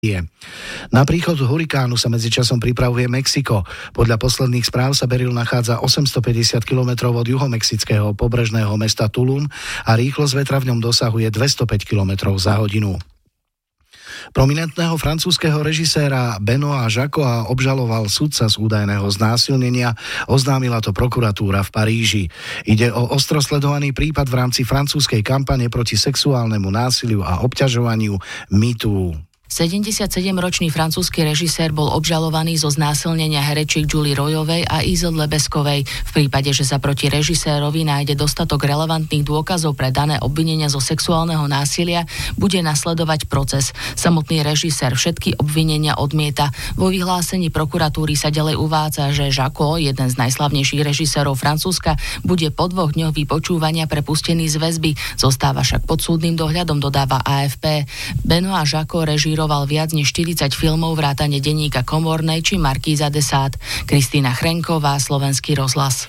Na príchod hurikánu sa medzičasom pripravuje Mexiko. Podľa posledných správ sa Beryl nachádza 850 km od juhomexického pobrežného mesta Tulum a rýchlosť vetra v ňom dosahuje 205 km za hodinu. Prominentného francúzskeho režiséra Benoîta Jacquota obžaloval sudca z údajného znásilnenia, oznámila to prokuratúra v Paríži. Ide o ostro sledovaný prípad v rámci francúzskej kampane proti sexuálnemu násiliu a obťažovaniu MeToo. 77-ročný francúzsky režisér bol obžalovaný zo znásilnenia herečiek Julie Royovej a Isle Lebeskovej. V prípade, že sa proti režisérovi nájde dostatok relevantných dôkazov pre dané obvinenia zo sexuálneho násilia, bude nasledovať proces. Samotný režisér všetky obvinenia odmieta. Vo vyhlásení prokuratúry sa ďalej uvádza, že Jacquot, jeden z najslavnejších režisérov Francúzska, bude po 2 dňoch vypočúvania prepustený z väzby. Zostáva však pod súdnym dohľadom, dodáva AFP. Benoît Jacquot režíroval viac než 40 filmov vrátane denníka Komornej či Markíza de Sade. Kristýna Chrenková, Slovenský rozhlas.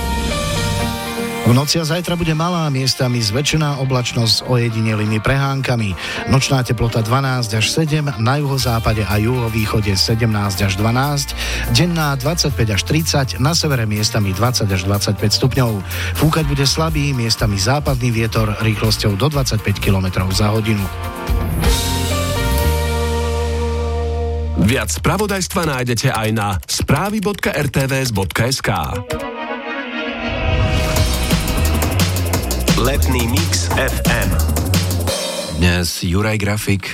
V noci a zajtra bude malá, miestami zväčšená oblačnosť s ojedinelými prehánkami. Nočná teplota 12 až 7, na juhozápade a juhovýchode 17 až 12, denná 25 až 30, na severe miestami 20 až 25 stupňov. Fúkať bude slabý, miestami západný vietor rýchlosťou do 25 km za hodinu. Viac spravodajstva nájdete aj na správy.rtvs.sk. Letný mix FM. Dnes Juraj Grafik.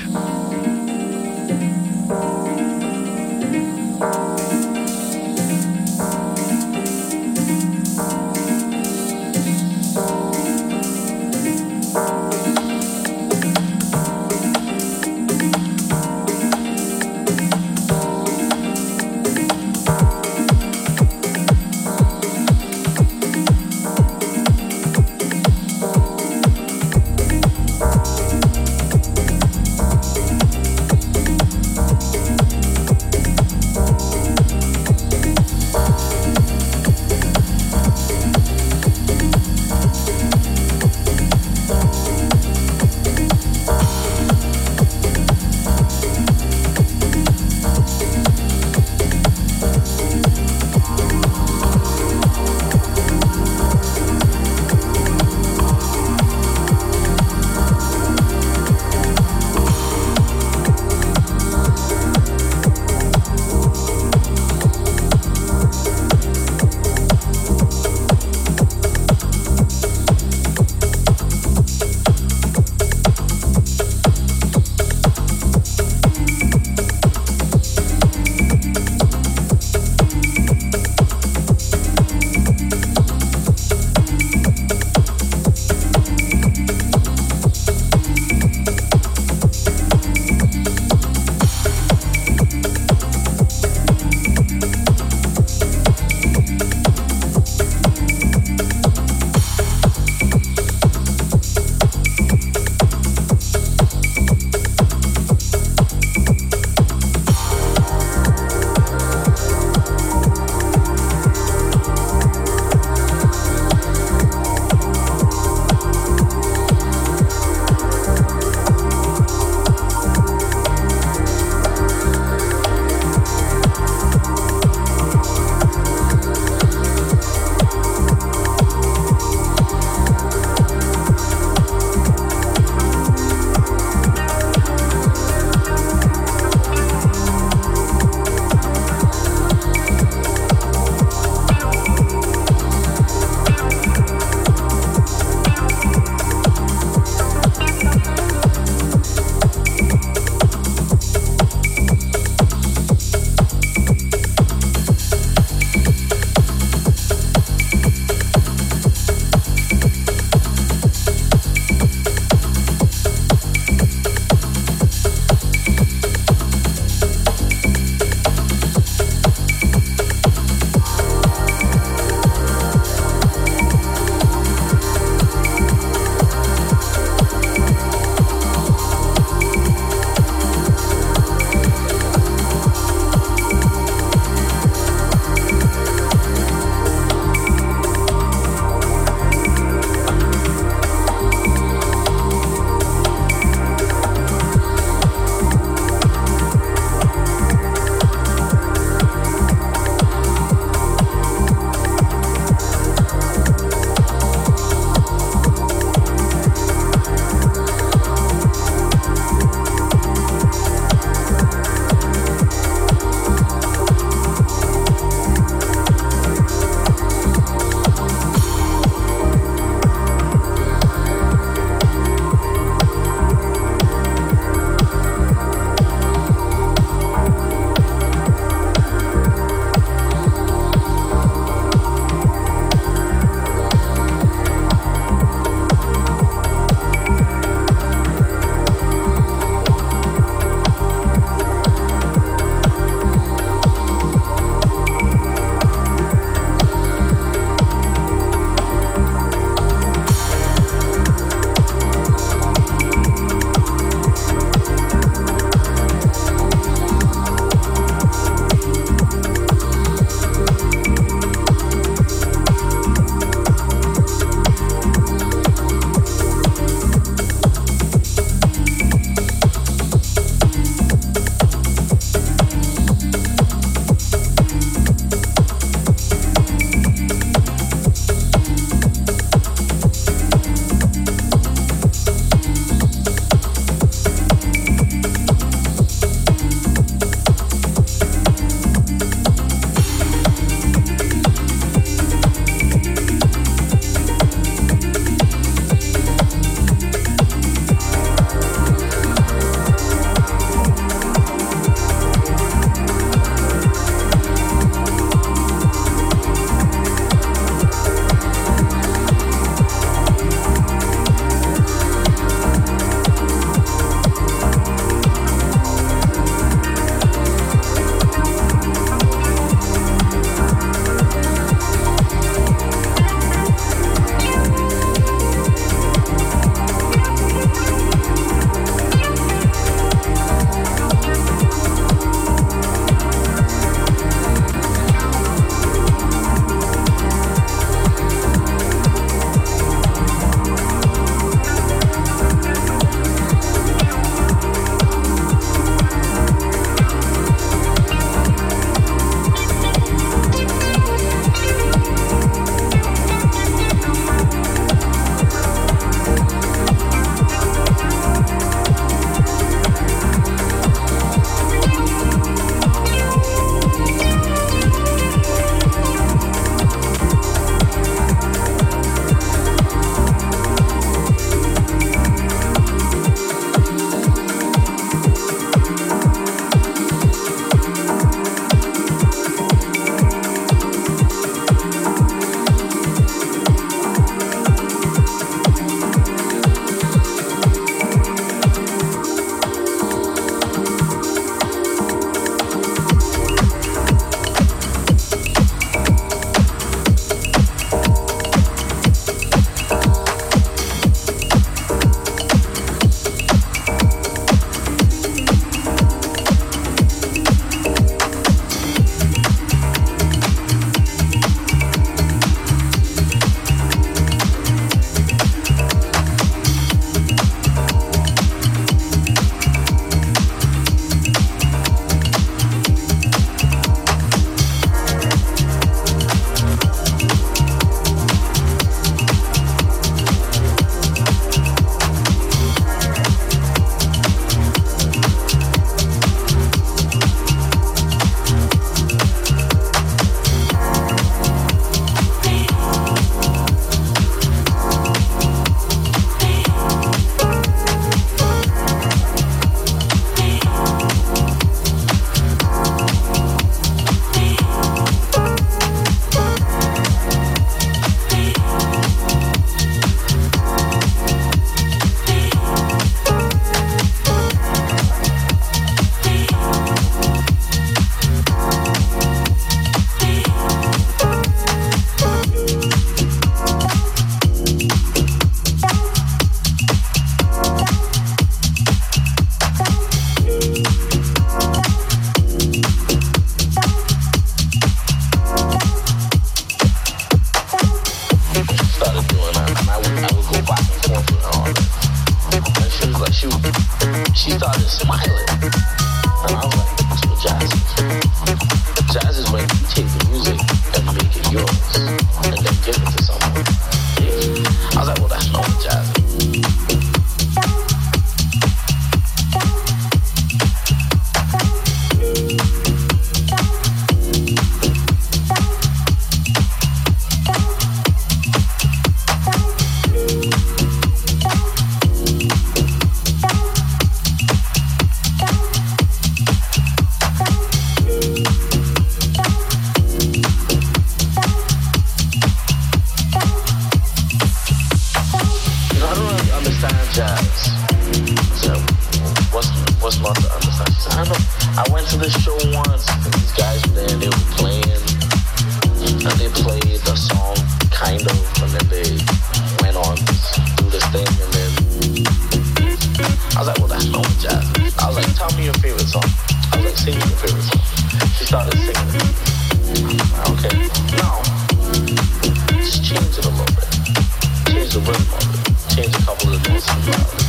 I went to this show once, and these guys were there, and they were playing, and they played the song, kind of, and then they went on to do this thing, and then I was like, well, that's not what jazz is. I was like, tell me your favorite song. I was like, sing me your favorite song. She started singing it. Okay, now, just change it a little bit. Change the rhythm of it. Change a couple of notes and melody.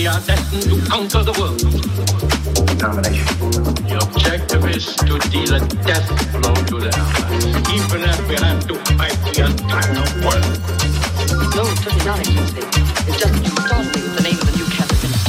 We are destined to conquer the world. Domination. The objective is to deal a death blow to the Allies. Even if we have to fight the entire world. No, certainly not, Excellency. It's just too startling with the name of the new cabinet minister.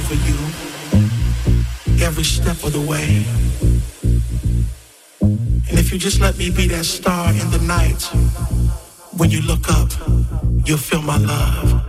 for you every step of the way. And if you just let me be that star in the night, when you look up, you'll feel my love.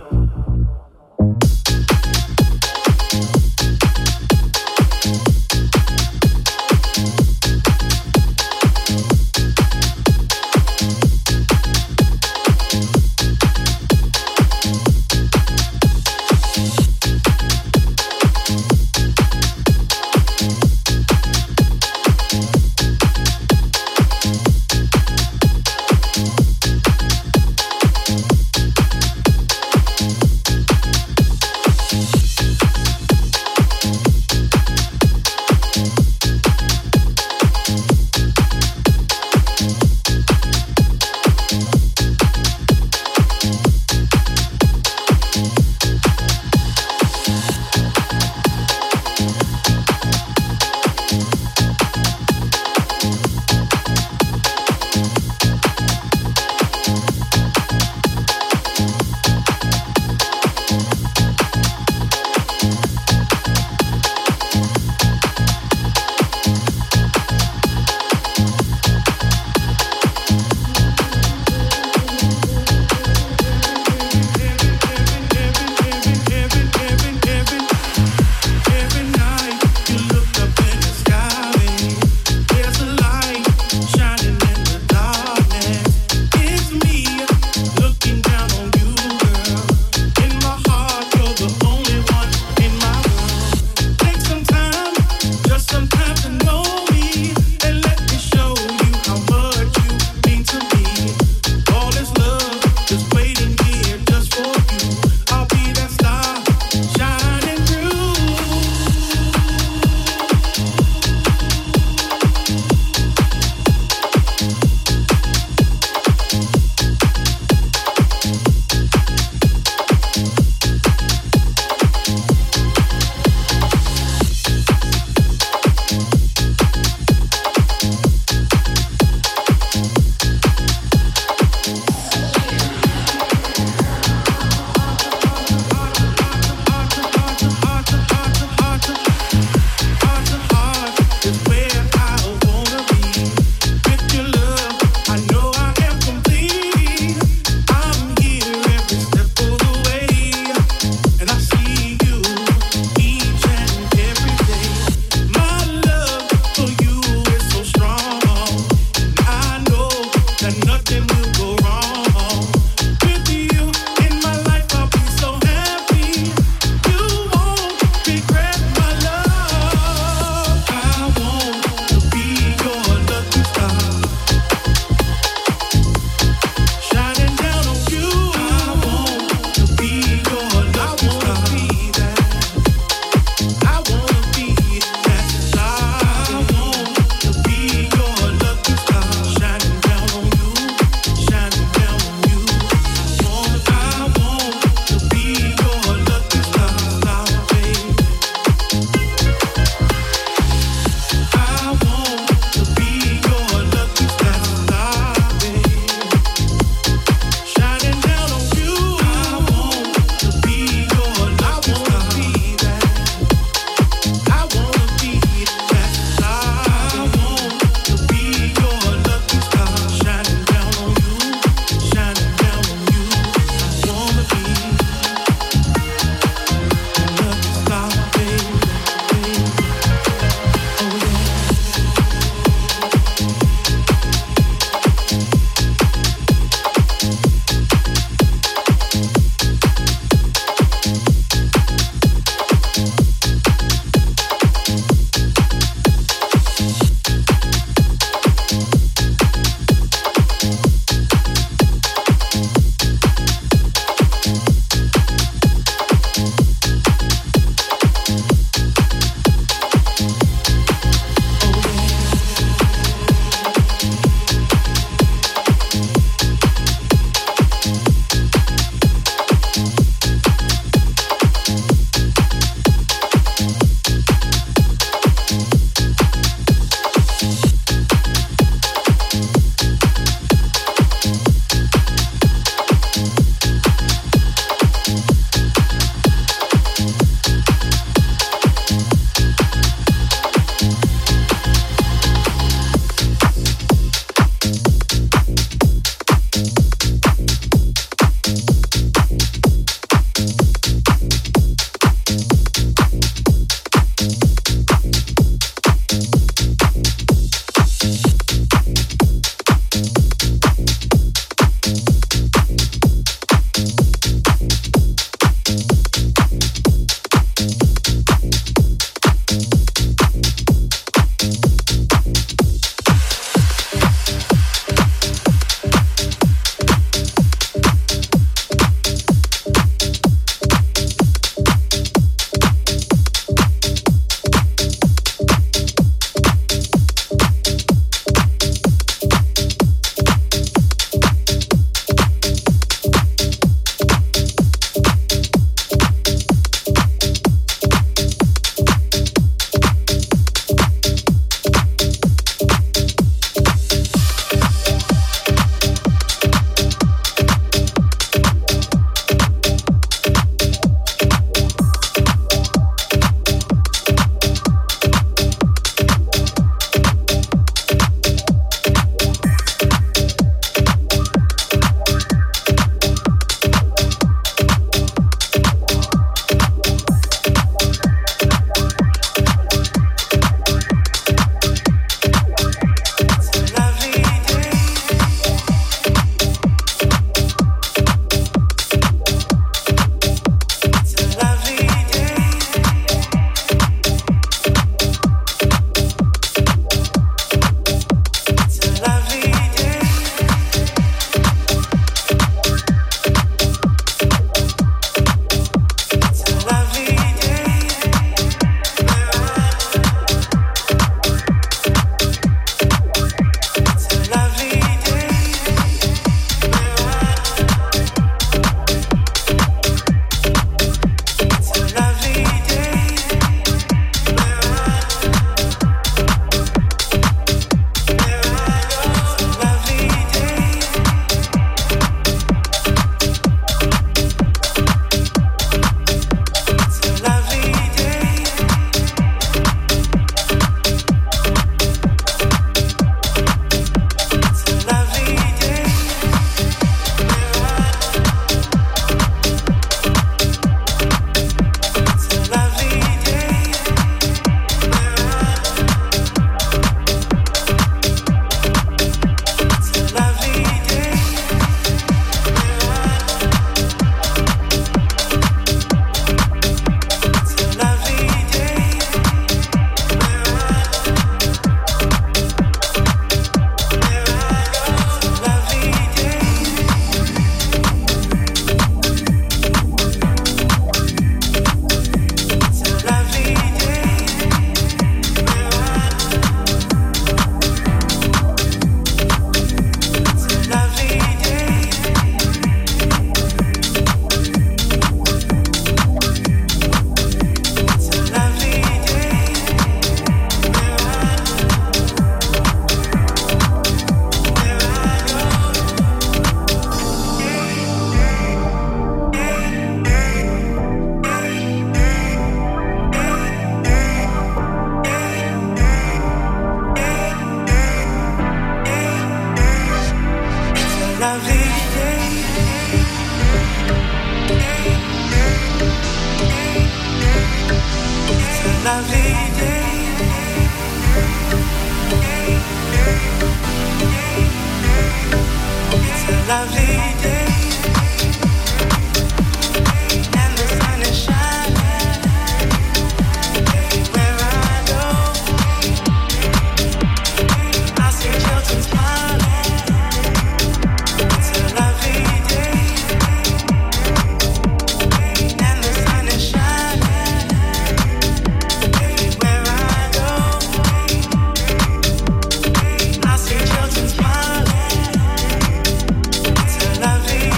Lovely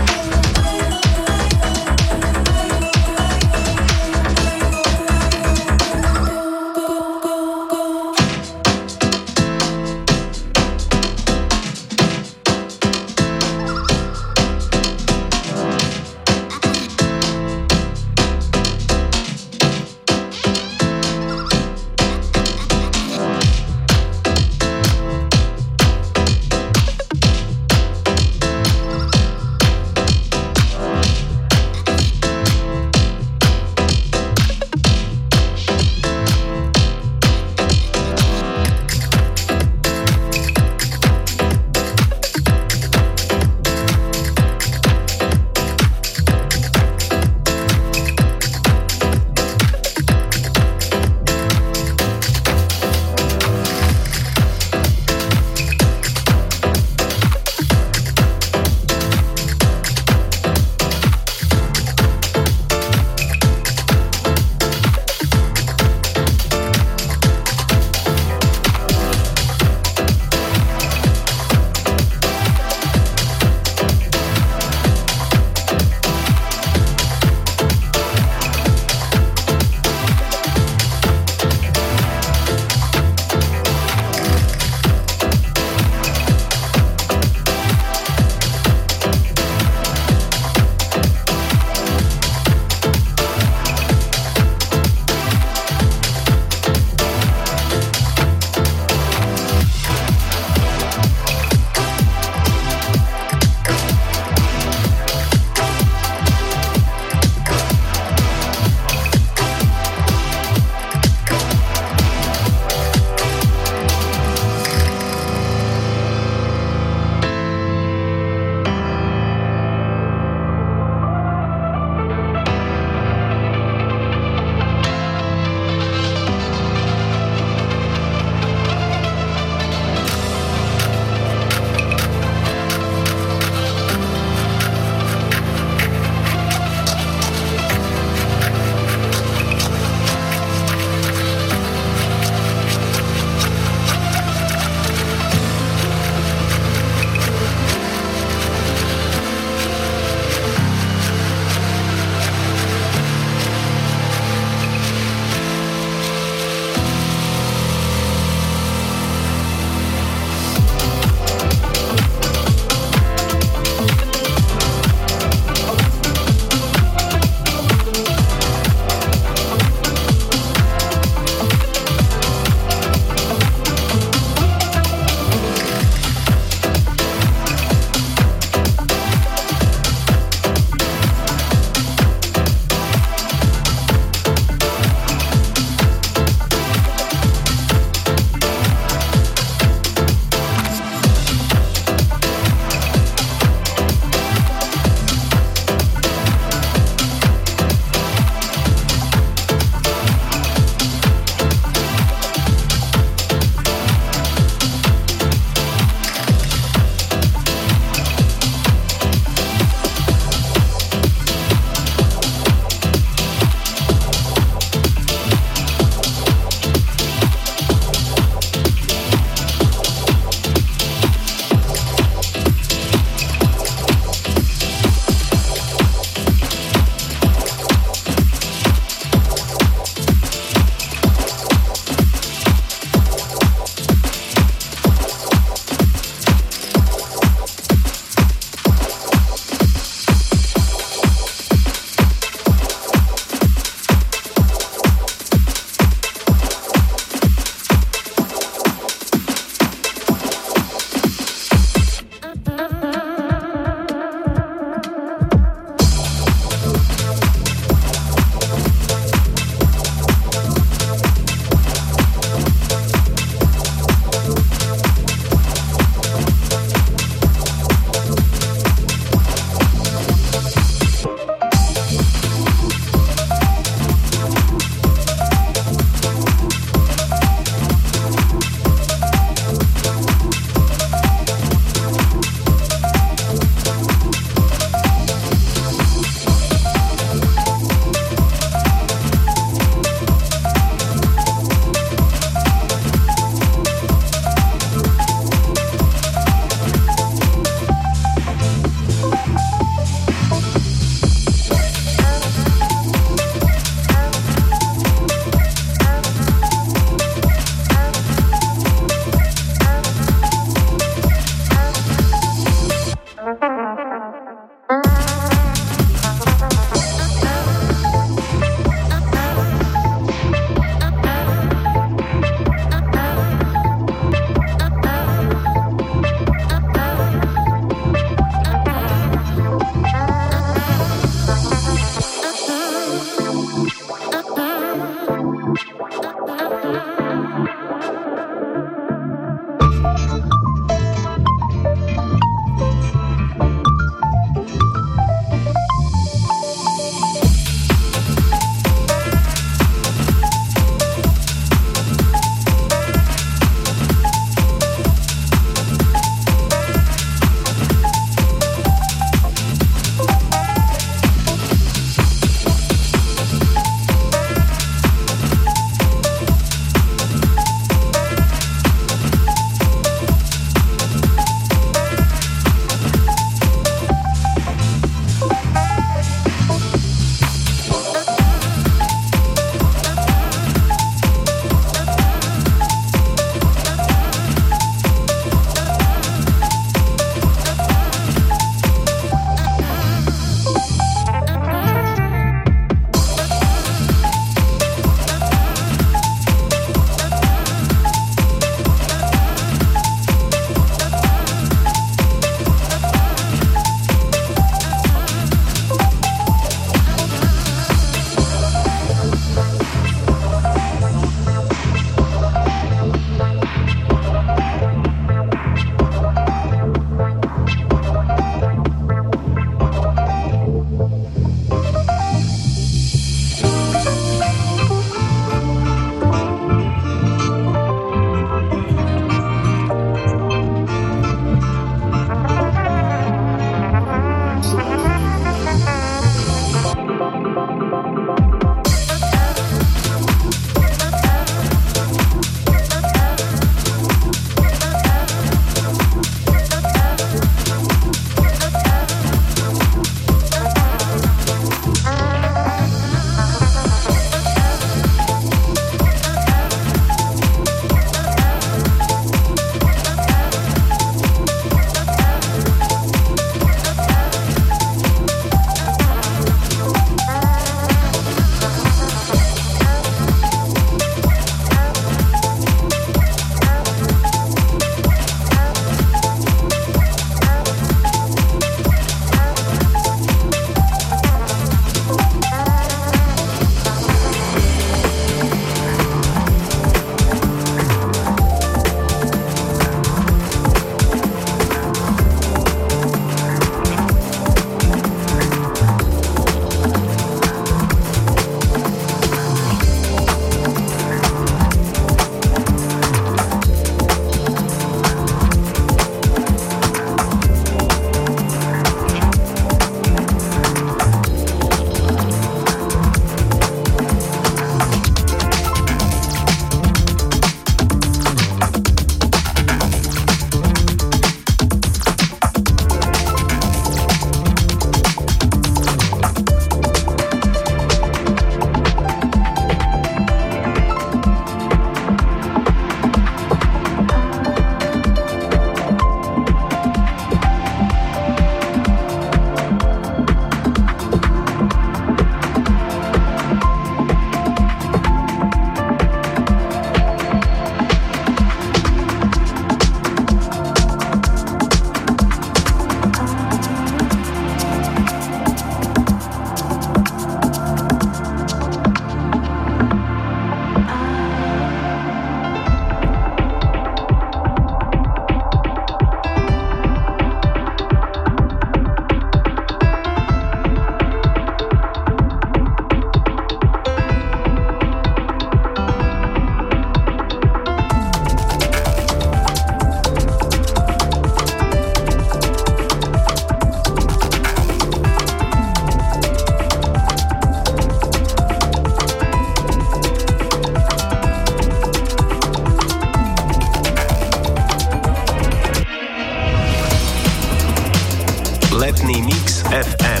Letný mix FM.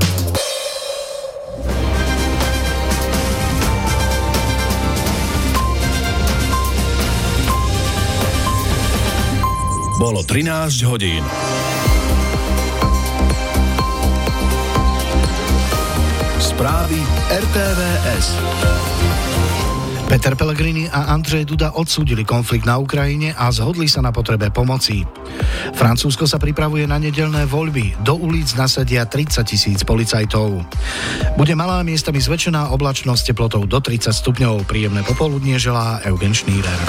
Bolo 13 hodín. Správy RTVS. Peter Pellegrini a Andrzej Duda odsúdili konflikt na Ukrajine a zhodli sa na potrebe pomoci. Francúzsko sa pripravuje na nedeľné voľby. Do ulic nasadia 30 000 policajtov. Bude malá miestami zväčšená oblačnosť, teplotou do 30 stupňov. Príjemné popoludnie želá Eugen Schneider.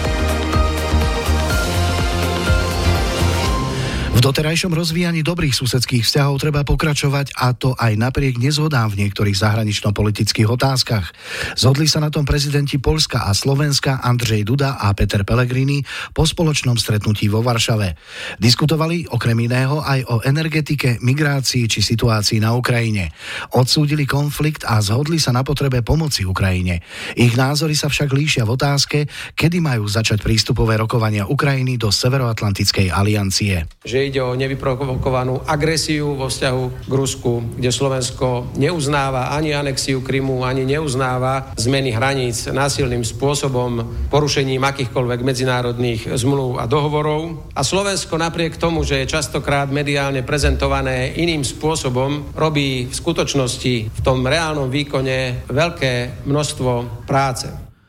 V doterajšom rozvíjaní dobrých susedských vzťahov treba pokračovať, a to aj napriek nezhodám v niektorých zahranično-politických otázkach. Zhodli sa na tom prezidenti Poľska a Slovenska Andrzej Duda a Peter Pellegrini po spoločnom stretnutí vo Varšave. Diskutovali okrem iného aj o energetike, migrácii či situácii na Ukrajine. Odsúdili konflikt a zhodli sa na potrebe pomoci Ukrajine. Ich názory sa však líšia v otázke, kedy majú začať prístupové rokovania Ukrajiny do Severoatlantickej aliancie. Ide o nevyprovokovanú agresiu vo vzťahu k Rusku, kde Slovensko neuznáva ani anexiu Krymu, ani neuznáva zmeny hraníc násilným spôsobom, porušením akýchkoľvek medzinárodných zmluv a dohovorov. A Slovensko napriek tomu, že je častokrát mediálne prezentované iným spôsobom, robí v skutočnosti v tom reálnom výkone veľké množstvo práce.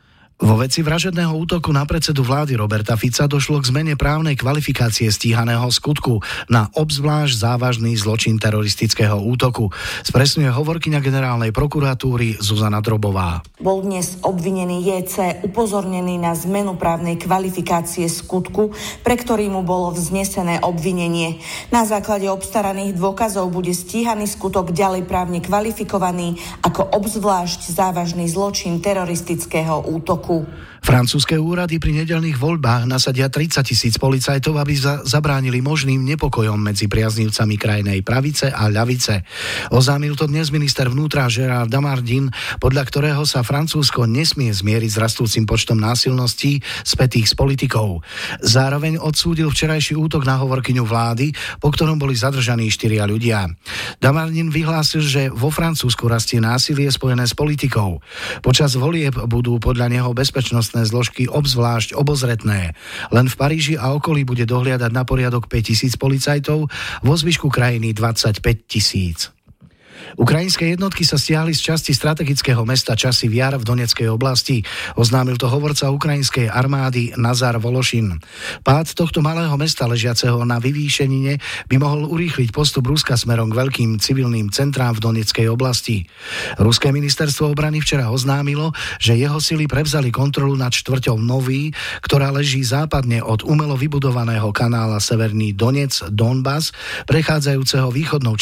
Vo veci vražedného útoku na predsedu vlády Roberta Fica došlo k zmene právnej kvalifikácie stíhaného skutku na obzvlášť závažný zločin teroristického útoku. Spresňuje hovorkyňa generálnej prokuratúry Zuzana Drobová. Bol dnes obvinený JC upozornený na zmenu právnej kvalifikácie skutku, pre ktorý mu bolo vznesené obvinenie. Na základe obstaraných dôkazov bude stíhaný skutok ďalej právne kvalifikovaný ako obzvlášť závažný zločin teroristického útoku. Francúzske úrady pri nedeľných voľbách nasadia 30 000 policajtov, aby zabránili možným nepokojom medzi priaznivcami krajnej pravice a ľavice. Oznámil to dnes minister vnútra Gérald Darmanin, podľa ktorého sa Francúzsko nesmie zmieriť s rastúcim počtom násilností spätých s politikou. Zároveň odsúdil včerajší útok na hovorkyňu vlády, po ktorom boli zadržaní 4 ľudia. Darmanin vyhlásil, že vo Francúzsku rastie násilie spojené s politikou. Počas volieb budú podľa neho bezpečnostné zložky obzvlášť obozretné. Len v Paríži a okolí bude dohliadať na poriadok 5 000 policajtov, vo zvyšku krajiny 25 000. Ukrajinské jednotky sa stiahli z časti strategického mesta Časy Jar v Donetskej oblasti. Oznámil to hovorca ukrajinskej armády Nazar Vološin. Pád tohto malého mesta ležiaceho na vyvýšenine by mohol urýchliť postup Ruska smerom k veľkým civilným centrám v Donetskej oblasti. Ruské ministerstvo obrany včera oznámilo, že jeho sily prevzali kontrolu nad štvrťou Nový, ktorá leží západne od umelo vybudovaného kanála Severný Donec, Donbas, prechádzajúceho východnou